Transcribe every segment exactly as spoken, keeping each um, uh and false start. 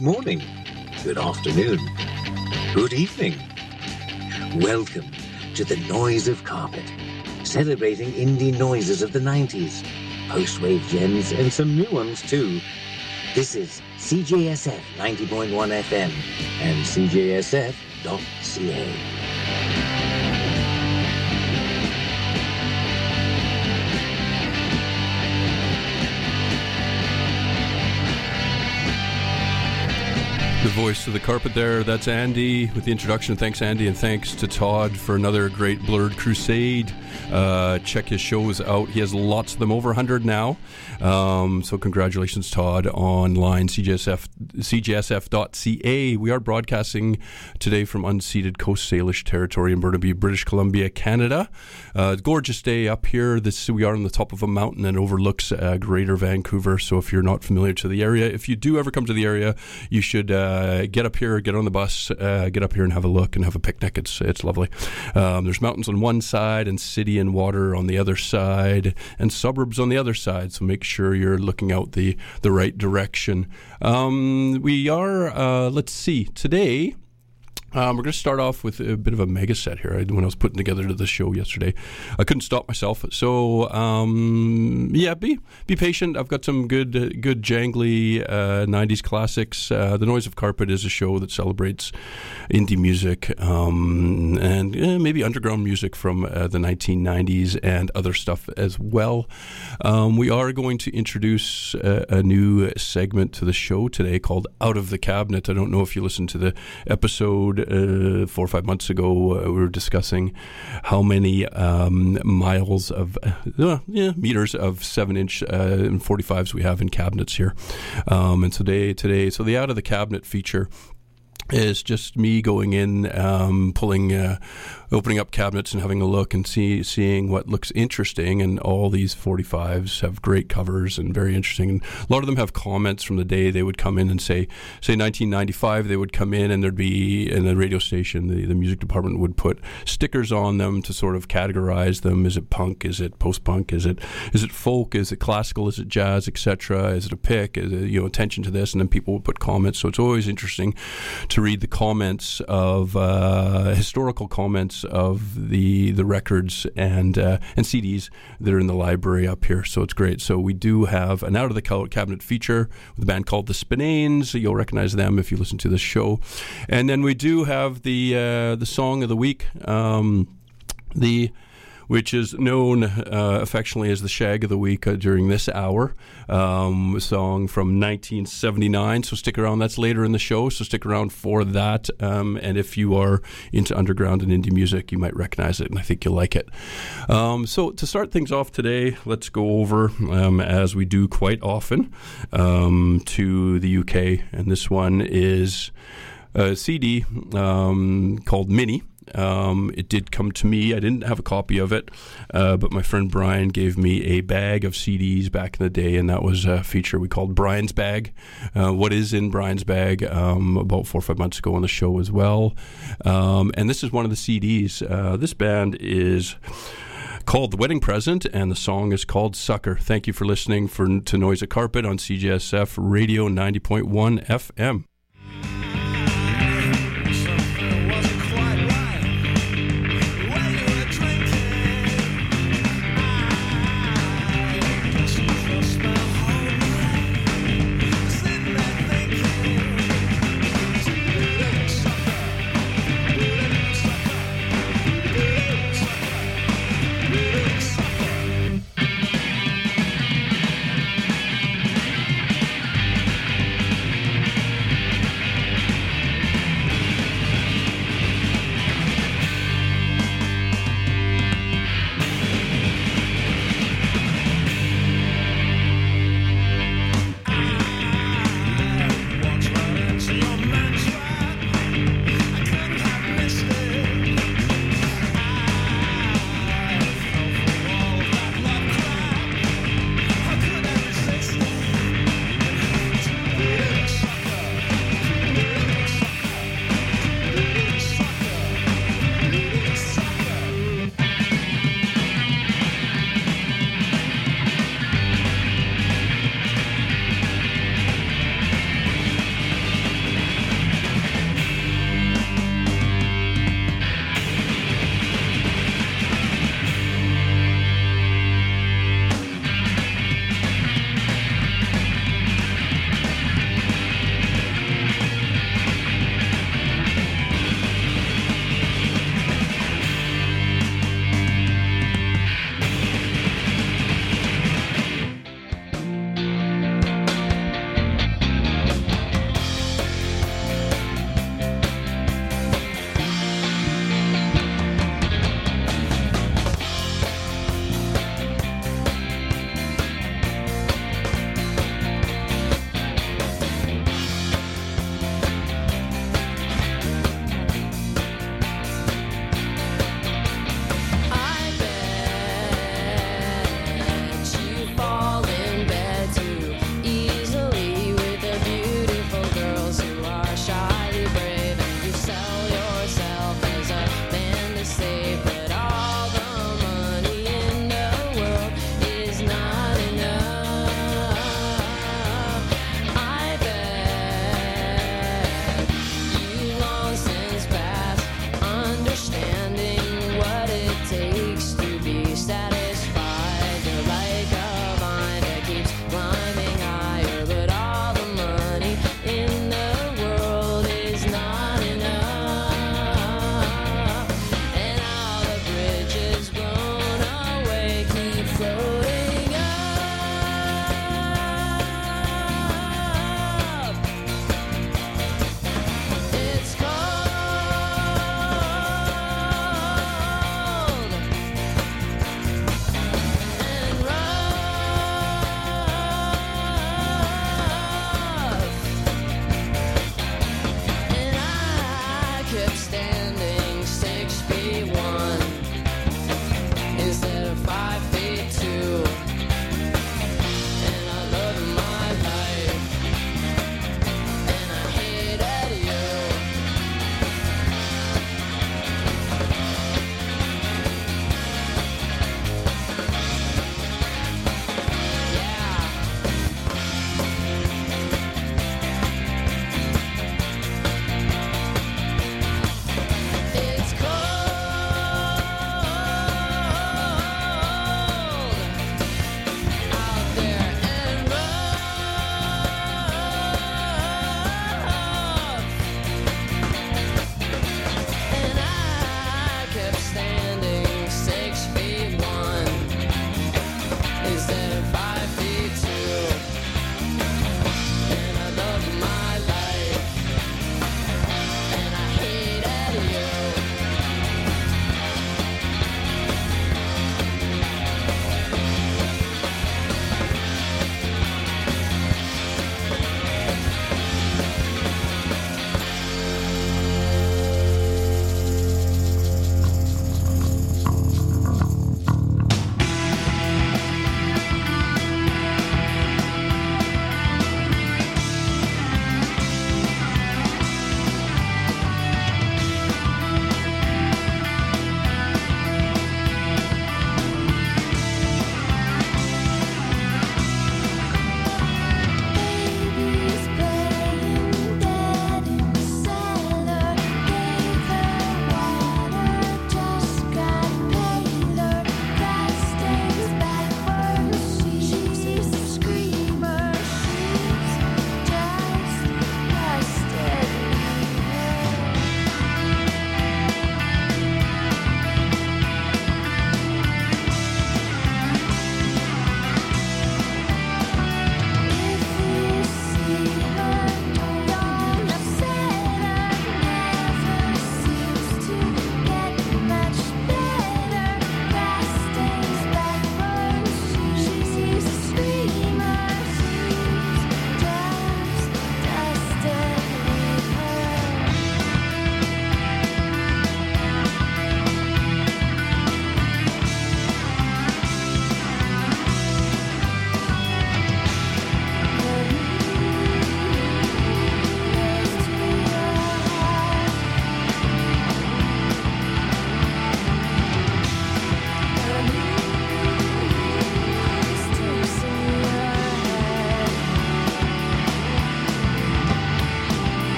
Morning, good afternoon, good evening. Welcome to the Noise of Carpet, celebrating indie noises of the nineties, post-wave gems and some new ones too. This is C J S F ninety point one F M and C J S F dot C A. The voice of the carpet there, that's Andy with the introduction. Thanks, Andy, and thanks to Todd for another great Blurred Crusade. Uh, check his shows out. He has lots of them, over one hundred now. Um, so congratulations, Todd, online, C J S F, C J S F dot C A. We are broadcasting today from unceded Coast Salish territory in Burnaby, British Columbia, Canada. Uh, gorgeous day up here. This We are on the top of a mountain and overlooks uh, Greater Vancouver. So if you're not familiar to the area, if you do ever come to the area, you should uh, get up here, get on the bus, uh, get up here and have a look and have a picnic. It's it's lovely. Um, there's mountains on one side and city and water on the other side and suburbs on the other side. So make sure you're looking out the, the right direction. Um, we are, uh, let's see, today... Um, we're going to start off with a bit of a mega set here. I, when I was putting together the show yesterday, I couldn't stop myself. So, um, yeah, be be patient. I've got some good, good jangly uh, nineties classics. Uh, the Noise of Carpet is a show that celebrates indie music um, and eh, maybe underground music from uh, the nineteen nineties and other stuff as well. Um, we are going to introduce a, a new segment to the show today called Out of the Cabinet. I don't know if you listened to the episode Uh, four or five months ago. Uh, we were discussing how many um, miles of uh, yeah, meters of seven inch uh, and forty-fives we have in cabinets here. Um, and today, today, so the Out of the Cabinet feature is just me going in, um, pulling, uh, opening up cabinets and having a look and see, seeing what looks interesting. And all these forty-fives have great covers and very interesting. And a lot of them have comments from the day. They would come in and say, say nineteen ninety-five, they would come in and there'd be, in the radio station, the, the music department would put stickers on them to sort of categorize them. Is it punk? Is it post-punk? Is it, is it folk? Is it classical? Is it jazz, et cetera? Is it a pick? Is it, you know, attention to this? And then people would put comments. So it's always interesting to read the comments of uh, historical comments of the the records and uh, and C Ds that are in the library up here. So it's great. So we do have an Out of the Cabinet feature with a band called the Spinanes. You'll recognize them if you listen to this show. And then we do have the uh, the song of the week. Um, the which is known uh, affectionately as the Shag of the Week uh, during this hour. Um, a song from nineteen seventy-nine, so stick around. That's later in the show, so stick around for that. Um, and if you are into underground and indie music, you might recognize it, and I think you'll like it. Um, so to start things off today, let's go over, um, as we do quite often, um, to the U K. And this one is a C D um, called Mini. Um, it did come to me. I didn't have a copy of it, uh, but my friend Brian gave me a bag of C Ds back in the day, and that was a feature we called Brian's Bag. Uh, what is in Brian's Bag? Um, about four or five months ago on the show as well. Um, and this is one of the C Ds. Uh, this band is called The Wedding Present, and the song is called Sucker. Thank you for listening for to Noise of Carpet on C J S F Radio ninety point one F M.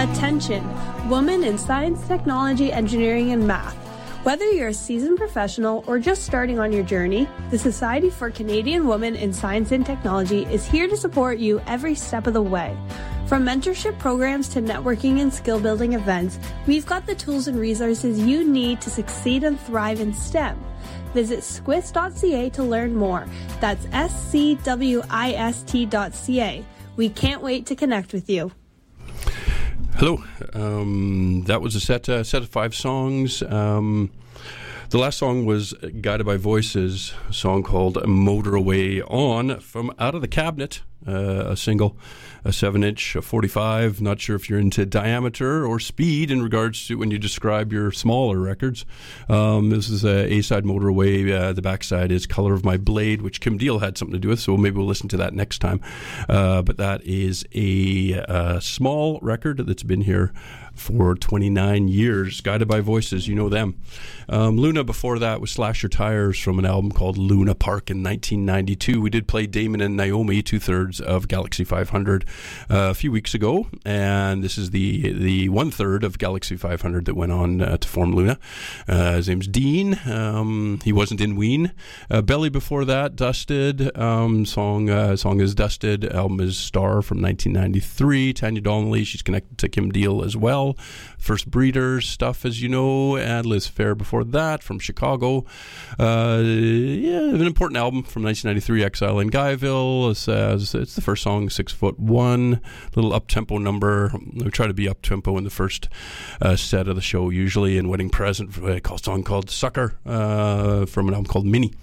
Attention, women in science, technology, engineering, and math. Whether you're a seasoned professional or just starting on your journey, the Society for Canadian Women in Science and Technology is here to support you every step of the way. From mentorship programs to networking and skill-building events, we've got the tools and resources you need to succeed and thrive in STEM. Visit squist dot c a to learn more. That's S C W I S T dot C A. We can't wait to connect with you. Hello. Um, that was a set uh, set of five songs. Um, the last song was Guided by Voices, a song called Motor Away On from Out of the Cabinet, uh, a single, a seven inch, a forty-five. Not sure if you're into diameter or speed in regards to when you describe your smaller records. Um, this is a A-side, Motor Away. Uh, the backside is Color of My Blade, which Kim Deal had something to do with, so maybe we'll listen to that next time. Uh, but that is a, a small record that's been here for twenty-nine years. Guided by Voices, you know them. Um, Luna before that was Slash Your Tires from an album called Luna Park in nineteen ninety-two. We did play Damon and Naomi, two-thirds of Galaxy five hundred, uh, a few weeks ago, and this is the the one-third of Galaxy five hundred that went on uh, to form Luna. Uh, his name's Dean. Um, he wasn't in Ween. Uh, Belly before that, Dusted. Um, song uh, song is Dusted. Album is Star from nineteen ninety-three. Tanya Donnelly, she's connected to Kim Deal as well. First Breeders stuff, as you know, and Liz Fair before that from Chicago. Uh, yeah, an important album from nineteen ninety-three, Exile in Guyville. It's, uh, it's the first song, Six Foot One, little up-tempo number. We try to be up-tempo in the first uh, set of the show, usually, and Wedding Present, a song called Sucker uh, from an album called Mini.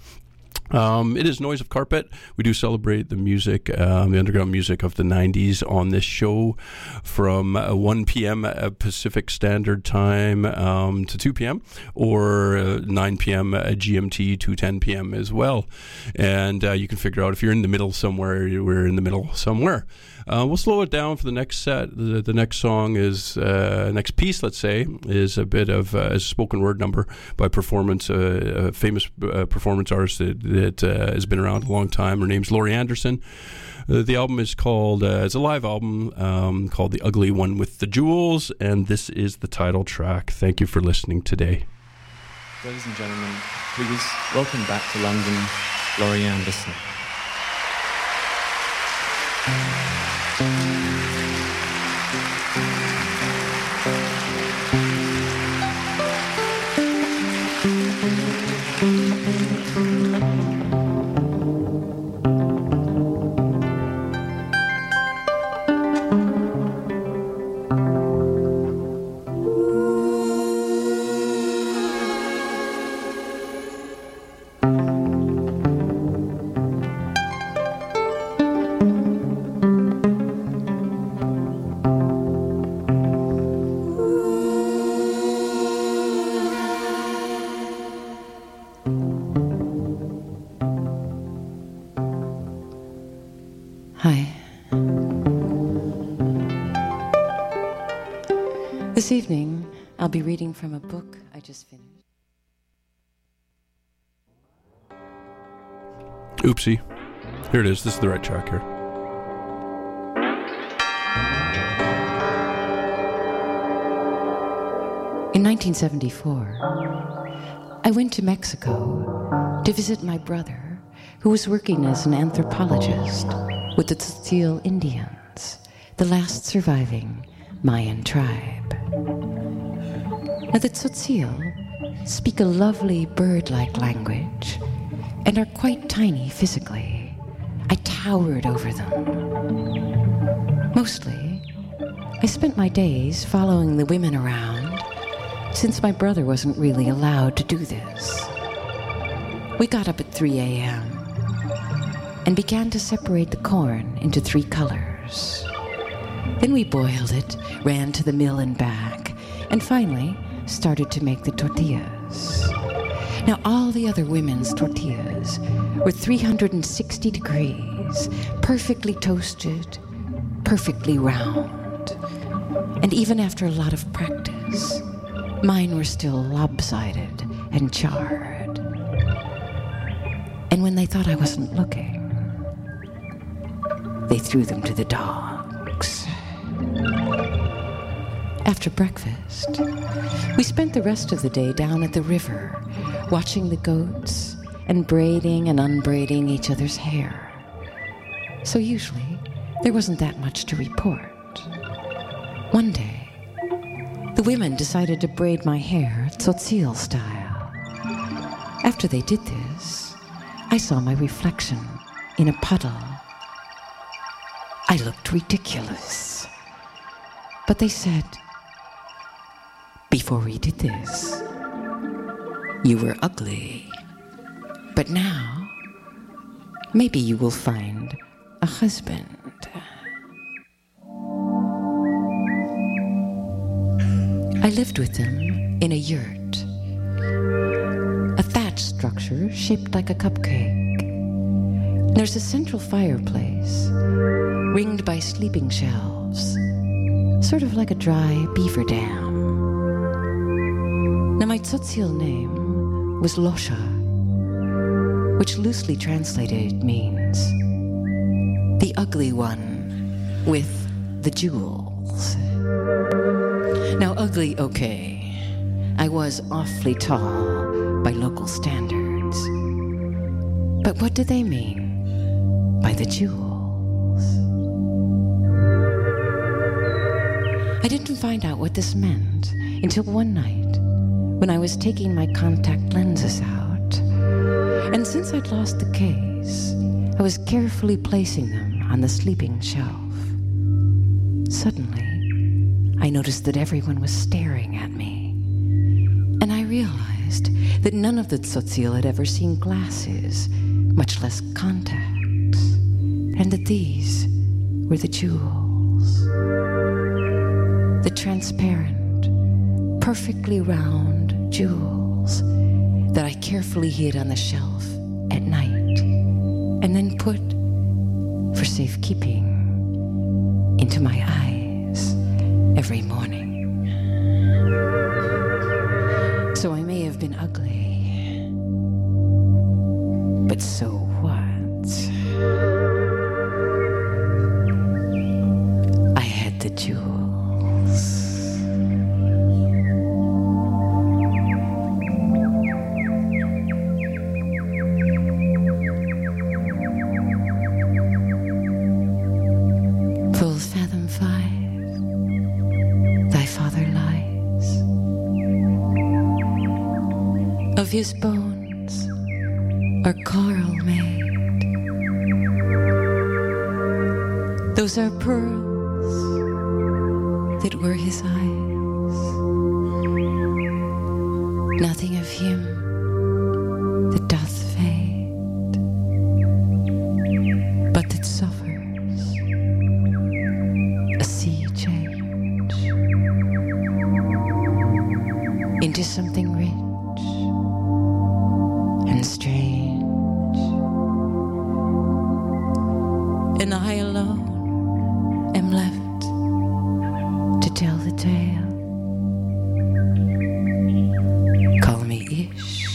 Um, it is Noise of Carpet. We do celebrate the music, um, the underground music of the nineties on this show from uh, one p.m. Uh, Pacific Standard Time um, to two p.m. or uh, nine p.m. Uh, G M T to ten p.m. as well. And uh, you can figure out if you're in the middle somewhere, we're in the middle somewhere. Uh, we'll slow it down for the next set. The, the next song is, uh, next piece, let's say, is a bit of uh, a spoken word number by performance, uh, a famous uh, performance artist that, that uh, has been around a long time. Her name's Laurie Anderson. Uh, the album is called, uh, it's a live album um, called The Ugly One with the Jewels, and this is the title track. Thank you for listening today. Ladies and gentlemen, please welcome back to London, Laurie Anderson. This evening, I'll be reading from a book I just finished. Oopsie. Here it is. This is the right track here. In nineteen seventy-four, I went to Mexico to visit my brother, who was working as an anthropologist with the Tzotzil Indians, the last surviving Mayan tribe. Now, the Tzotzil speak a lovely bird-like language and are quite tiny physically. I towered over them. Mostly, I spent my days following the women around, since my brother wasn't really allowed to do this. We got up at three a.m. and began to separate the corn into three colors. Then we boiled it, ran to the mill and back, and finally started to make the tortillas. Now, all the other women's tortillas were three hundred sixty degrees, perfectly toasted, perfectly round. And even after a lot of practice, mine were still lopsided and charred. And when they thought I wasn't looking, they threw them to the dogs. After breakfast, we spent the rest of the day down at the river, watching the goats and braiding and unbraiding each other's hair. So usually, there wasn't that much to report. One day, the women decided to braid my hair tzotzil style. After they did this, I saw my reflection in a puddle. I looked ridiculous. But they said, before we did this, you were ugly. But now, maybe you will find a husband. I lived with them in a yurt, a thatched structure shaped like a cupcake. There's a central fireplace, ringed by sleeping shelves, sort of like a dry beaver dam. Now my tzotzil name was Losha, which loosely translated means the ugly one with the jewels. Now, ugly, okay. I was awfully tall by local standards. But what do they mean by the jewels? I didn't find out what this meant until one night when I was taking my contact lenses out. And since I'd lost the case, I was carefully placing them on the sleeping shelf. Suddenly, I noticed that everyone was staring at me. And I realized that none of the tzotzil had ever seen glasses, much less contacts, and that these were the jewels. The transparent, perfectly round jewels that I carefully hid on the shelf at night and then put, for safekeeping, into my eyes every morning. So I may have been ugly, but so what? I had the jewels. Full fathom five, thy father lies. Of his bones are coral made. Those are pearls that were his eyes. Nothing of him that doth fade, but that suffers a sea change into something rich and strange. And I alone am left to tell the tale. Call me Ish.